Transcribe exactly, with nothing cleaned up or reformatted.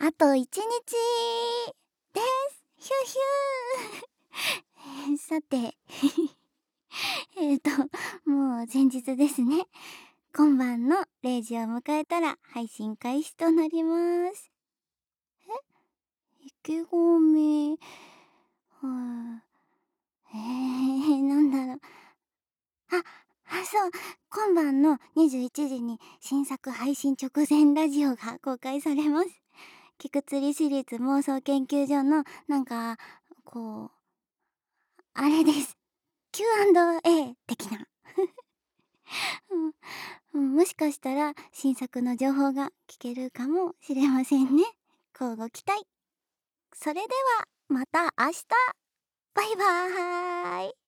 あといちにちです。ヒューヒュー。えー、さてえっともう前日ですね。今晩のれいじを迎えたら配信開始となります。え、意気込み、はあ、えー、なんだろう。あ、あ、そう、今晩のにじゅういちじに新作配信直前ラジオが公開されます。菊釣り市立妄想研究所のなんかこうあれです。キューアンドエー 的な。うん、うん、もしかしたら新作の情報が聞けるかもしれませんね。乞うご期待。それではまた明日。バイバーイ。